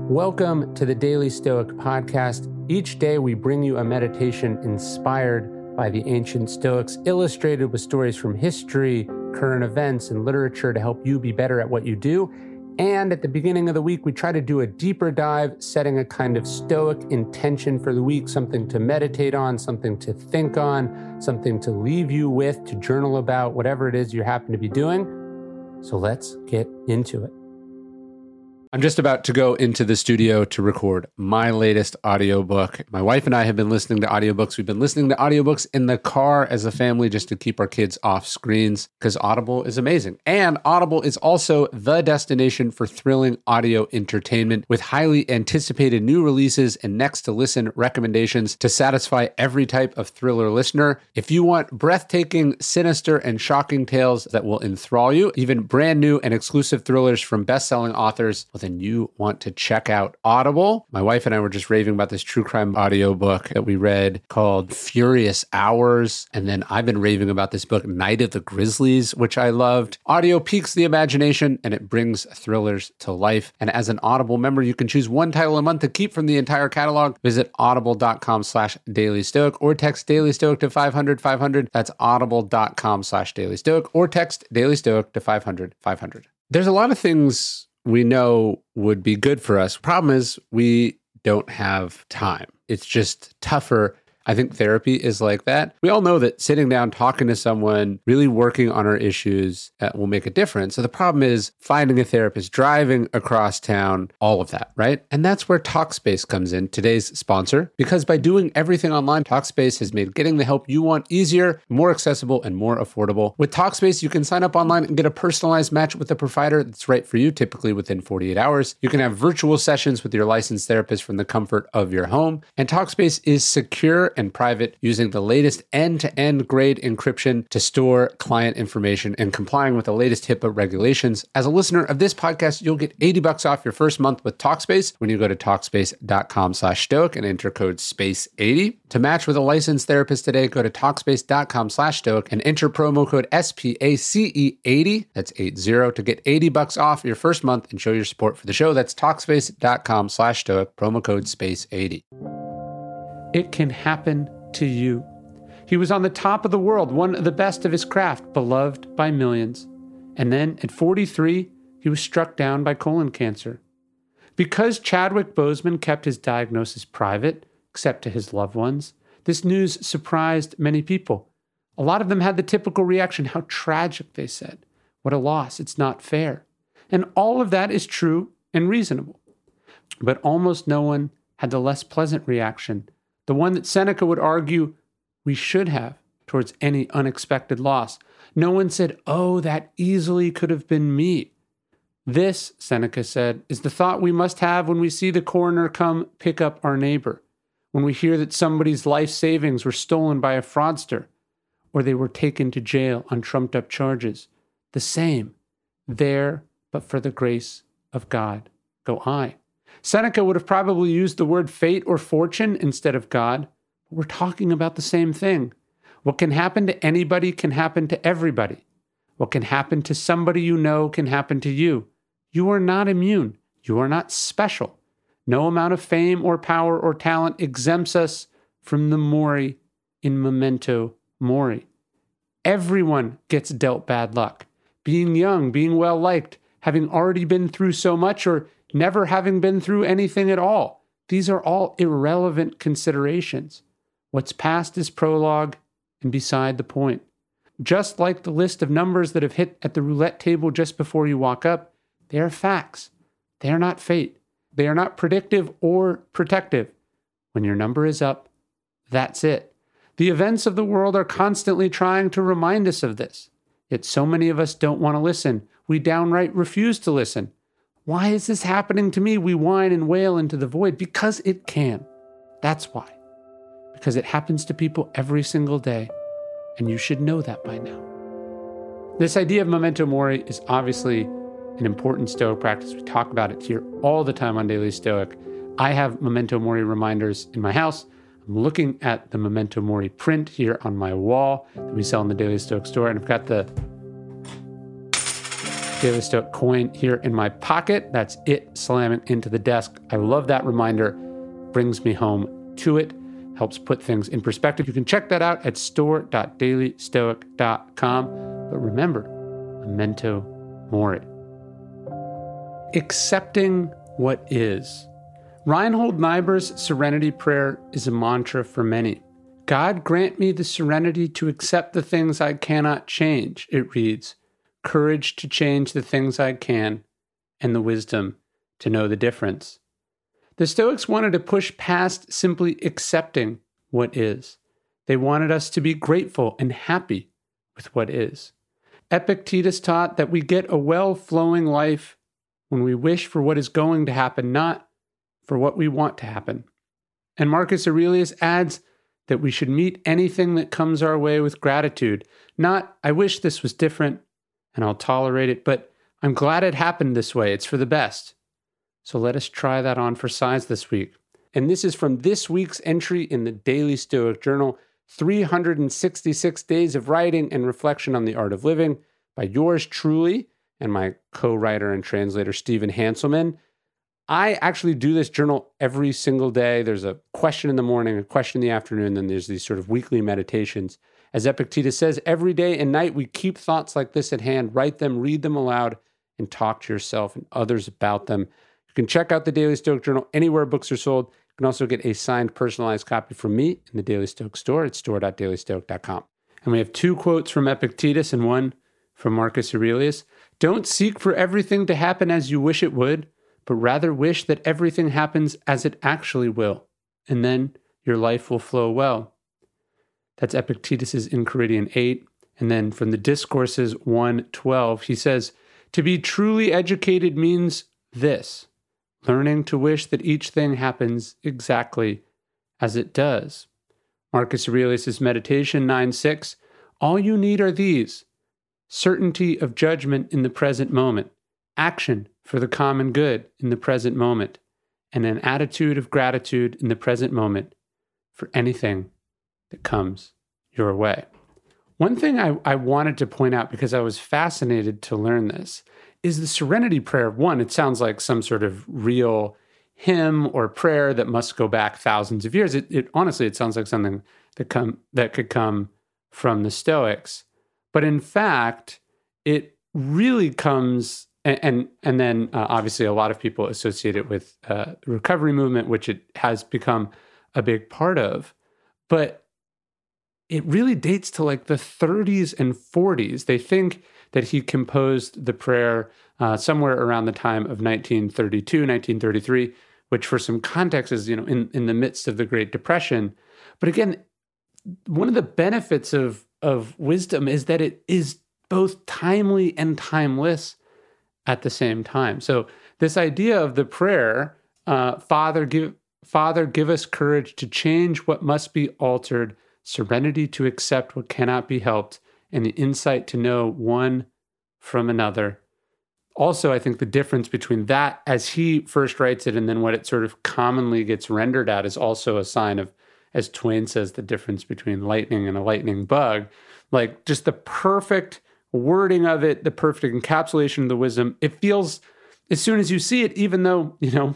Welcome to the Daily Stoic Podcast. Each day we bring you a meditation inspired by the ancient Stoics, illustrated with stories from history, current events, and literature to help you be better at what you do. And at the beginning of the week, we try to do a deeper dive, setting a kind of Stoic intention for the week, something to meditate on, something to think on, something to leave you with, to journal about, whatever it is you happen to be doing. So let's get into it. I'm just about to go into the studio to record my latest audiobook. My wife and I have been listening to audiobooks. We've been listening to audiobooks in the car as a family just to keep our kids off screens because Audible is amazing. And Audible is also the destination for thrilling audio entertainment with highly anticipated new releases and next to listen recommendations to satisfy every type of thriller listener. If you want breathtaking, sinister, and shocking tales that will enthrall you, even brand new and exclusive thrillers from best-selling authors, then you want to check out Audible. My wife and I were just raving about this true crime audiobook that we read called Furious Hours. And then I've been raving about this book, Night of the Grizzlies, which I loved. Audio piques the imagination and it brings thrillers to life. And as an Audible member, you can choose one title a month to keep from the entire catalog. Visit audible.com/dailystoic or text Daily Stoic to 500-500. That's audible.com/dailystoic or text Daily Stoic to 500-500. There's a lot of things we know would be good for us. Problem is, we don't have time. It's just tougher. I think therapy is like that. We all know that sitting down, talking to someone, really working on our issues will make a difference. So the problem is finding a therapist, driving across town, all of that, right? And that's where Talkspace comes in, today's sponsor, because by doing everything online, Talkspace has made getting the help you want easier, more accessible, and more affordable. With Talkspace, you can sign up online and get a personalized match with a provider that's right for you, typically within 48 hours. You can have virtual sessions with your licensed therapist from the comfort of your home. And Talkspace is secure and private, using the latest end-to-end grade encryption to store client information and complying with the latest HIPAA regulations. As a listener of this podcast, you'll get $80 off your first month with Talkspace when you go to Talkspace.com/stoic and enter code SPACE80. To match with a licensed therapist today, go to Talkspace.com/stoic and enter promo code SPACE80. That's 80 to get $80 off your first month and show your support for the show. That's Talkspace.com/stoic, promo code SPACE80. It can happen to you. He was on the top of the world, one of the best of his craft, beloved by millions. And then at 43, he was struck down by colon cancer. Because Chadwick Boseman kept his diagnosis private, except to his loved ones, this news surprised many people. A lot of them had the typical reaction, how tragic, they said. What a loss, it's not fair. And all of that is true and reasonable. But almost no one had the less pleasant reaction, the one that Seneca would argue we should have towards any unexpected loss. No one said, oh, that easily could have been me. This, Seneca said, is the thought we must have when we see the coroner come pick up our neighbor, when we hear that somebody's life savings were stolen by a fraudster, or they were taken to jail on trumped-up charges. The same, there, but for the grace of God, go I. Seneca would have probably used the word fate or fortune instead of God. We're talking about the same thing. What can happen to anybody can happen to everybody. What can happen to somebody you know can happen to you. You are not immune. You are not special. No amount of fame or power or talent exempts us from the mori in memento mori. Everyone gets dealt bad luck. Being young, being well-liked, having already been through so much, or never having been through anything at all. These are all irrelevant considerations. What's past is prologue and beside the point. Just like the list of numbers that have hit at the roulette table just before you walk up, they are facts. They are not fate. They are not predictive or protective. When your number is up, that's it. The events of the world are constantly trying to remind us of this. Yet so many of us don't want to listen. We downright refuse to listen. Why is this happening to me? We whine and wail into the void because it can. That's why. Because it happens to people every single day, and you should know that by now. This idea of memento mori is obviously an important Stoic practice. We talk about it here all the time on Daily Stoic. I have memento mori reminders in my house. I'm looking at the memento mori print here on my wall that we sell in the Daily Stoic store, and I've got the Daily Stoic coin here in my pocket. That's it slamming into the desk. I love that reminder. Brings me home to it. Helps put things in perspective. You can check that out at store.dailystoic.com. But remember, memento mori. Accepting what is. Reinhold Niebuhr's serenity prayer is a mantra for many. God grant me the serenity to accept the things I cannot change, it reads, courage to change the things I can, and the wisdom to know the difference. The Stoics wanted to push past simply accepting what is. They wanted us to be grateful and happy with what is. Epictetus taught that we get a well-flowing life when we wish for what is going to happen, not for what we want to happen. And Marcus Aurelius adds that we should meet anything that comes our way with gratitude, not, I wish this was different and I'll tolerate it, but I'm glad it happened this way. It's for the best. So let us try that on for size this week. And this is from this week's entry in the Daily Stoic Journal, 366 Days of Writing and Reflection on the Art of Living by yours truly and my co-writer and translator, Stephen Hanselman. I actually do this journal every single day. There's a question in the morning, a question in the afternoon, then there's these sort of weekly meditations. As Epictetus says, every day and night we keep thoughts like this at hand, write them, read them aloud, and talk to yourself and others about them. You can check out the Daily Stoic Journal anywhere books are sold. You can also get a signed, personalized copy from me in the Daily Stoic store at store.dailystoic.com. And we have 2 quotes from Epictetus and 1 from Marcus Aurelius. Don't seek for everything to happen as you wish it would, but rather wish that everything happens as it actually will, and then your life will flow well. That's Epictetus's Enchiridion 8. And then from the Discourses 1:12, he says, to be truly educated means this, learning to wish that each thing happens exactly as it does. Marcus Aurelius' Meditation 9:6, all you need are these, certainty of judgment in the present moment, action for the common good in the present moment, and an attitude of gratitude in the present moment for anything that comes your way. One thing I wanted to point out, because I was fascinated to learn this, is the Serenity Prayer. One, it sounds like some sort of real hymn or prayer that must go back thousands of years. Honestly, it sounds like something that could come from the Stoics. But in fact, it really comes, and then obviously a lot of people associate it with the recovery movement, which it has become a big part of. But it really dates to like the 30s and 40s. They think that he composed the prayer somewhere around the time of 1932, 1933, which for some context is, in the midst of the Great Depression. But again, one of the benefits of wisdom is that it is both timely and timeless at the same time. So this idea of the prayer, Father, give us courage to change what must be altered, serenity to accept what cannot be helped, and the insight to know one from another. Also, I think the difference between that as he first writes it and then what it sort of commonly gets rendered at is also a sign of, as Twain says, the difference between lightning and a lightning bug. Like just the perfect wording of it, the perfect encapsulation of the wisdom. It feels, as soon as you see it, even though,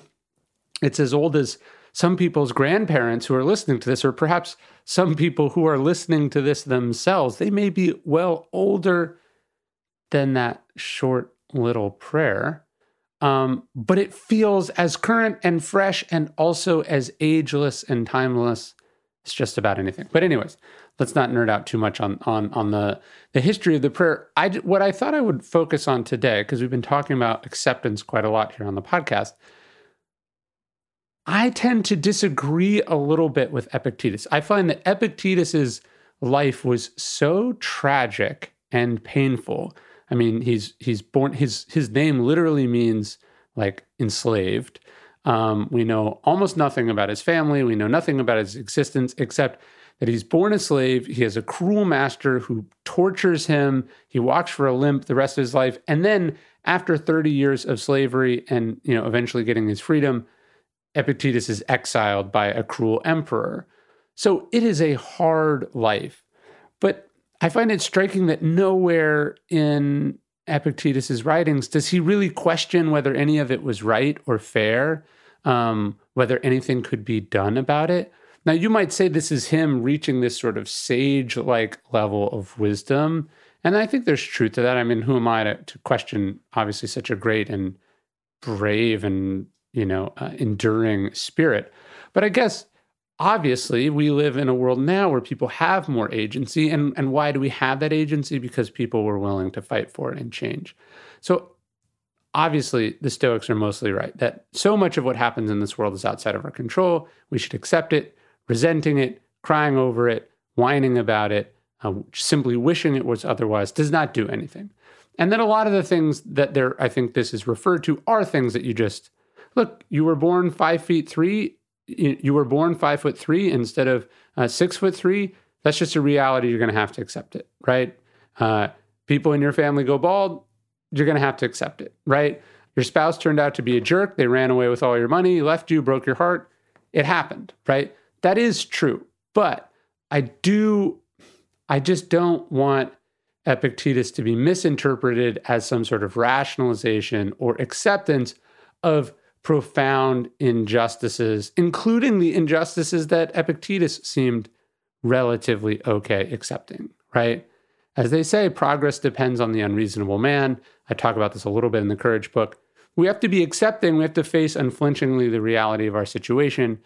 it's as old as some people's grandparents who are listening to this, or perhaps some people who are listening to this themselves, they may be well older than that short little prayer. But it feels as current and fresh and also as ageless and timeless as just about anything. But anyways, let's not nerd out too much on the history of the prayer. What I thought I would focus on today, because we've been talking about acceptance quite a lot here on the podcast, I tend to disagree a little bit with Epictetus. I find that Epictetus's life was so tragic and painful. I mean, he's born, his name literally means like enslaved. We know almost nothing about his family. We know nothing about his existence except that he's born a slave. He has a cruel master who tortures him. He walks for a limp the rest of his life. And then after 30 years of slavery and, eventually getting his freedom, Epictetus is exiled by a cruel emperor. So it is a hard life. But I find it striking that nowhere in Epictetus's writings, does he really question whether any of it was right or fair, whether anything could be done about it? Now, you might say this is him reaching this sort of sage-like level of wisdom, and I think there's truth to that. I mean, who am I to question, obviously, such a great and brave and, enduring spirit? But I guess, obviously, we live in a world now where people have more agency. And why do we have that agency? Because people were willing to fight for it and change. So obviously, the Stoics are mostly right, that so much of what happens in this world is outside of our control. We should accept it. Resenting it, crying over it, whining about it, simply wishing it was otherwise does not do anything. And then a lot of the things that I think this is referred to are things that look, you were born 5'3", you were born 5'3" instead of 6'3". That's just a reality. You're going to have to accept it, right? People in your family go bald. You're going to have to accept it, right? Your spouse turned out to be a jerk. They ran away with all your money, left you, broke your heart. It happened, right? That is true. But I just don't want Epictetus to be misinterpreted as some sort of rationalization or acceptance of profound injustices, including the injustices that Epictetus seemed relatively okay accepting, right? As they say, progress depends on the unreasonable man. I talk about this a little bit in the Courage book. We have to be accepting, we have to face unflinchingly the reality of our situation.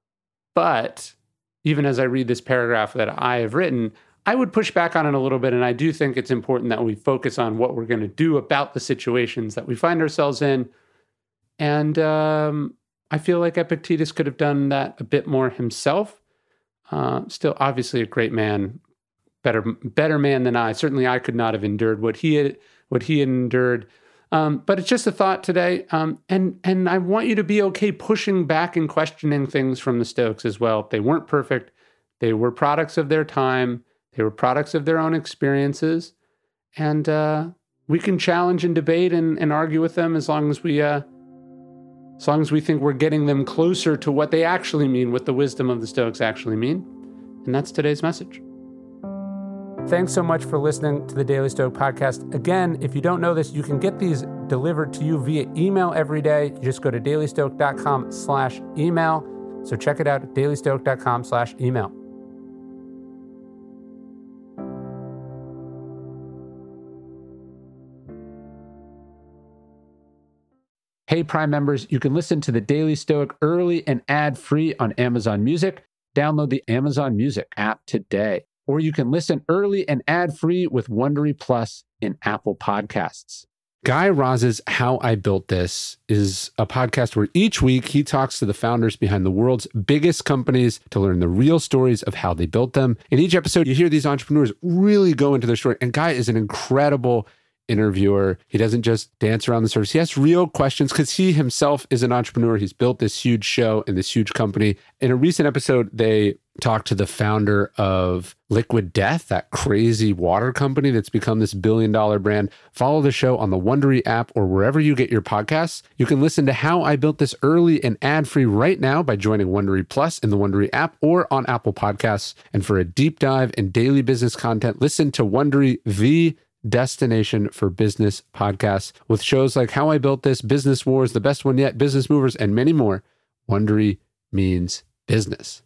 But even as I read this paragraph that I have written, I would push back on it a little bit. And I do think it's important that we focus on what we're going to do about the situations that we find ourselves in. And I feel like Epictetus could have done that a bit more himself. Still, obviously, a great man, better man than I. Certainly, I could not have endured what he had endured. But it's just a thought today. And I want you to be okay pushing back and questioning things from the Stoics as well. They weren't perfect. They were products of their time. They were products of their own experiences. And we can challenge and debate and argue with them as long as we think we're getting them closer to what they actually mean, what the wisdom of the Stoics actually mean. And that's today's message. Thanks so much for listening to the Daily Stoic Podcast. Again, if you don't know this, you can get these delivered to you via email every day. You just go to dailystoic.com/email. So check it out at dailystoic.com/email. Hey, Prime members, you can listen to the Daily Stoic early and ad-free on Amazon Music. Download the Amazon Music app today. Or you can listen early and ad-free with Wondery Plus in Apple Podcasts. Guy Raz's How I Built This is a podcast where each week he talks to the founders behind the world's biggest companies to learn the real stories of how they built them. In each episode, you hear these entrepreneurs really go into their story. And Guy is an incredible interviewer. He doesn't just dance around the surface. He asks real questions because he himself is an entrepreneur. He's built this huge show and this huge company. In a recent episode, they talked to the founder of Liquid Death, that crazy water company that's become this billion-dollar brand. Follow the show on the Wondery app or wherever you get your podcasts. You can listen to How I Built This early and ad-free right now by joining Wondery Plus in the Wondery app or on Apple Podcasts. And for a deep dive in daily business content, listen to Wondery, the destination for business podcasts, with shows like How I Built This, Business Wars, The Best One Yet, Business Movers, and many more. Wondery means business.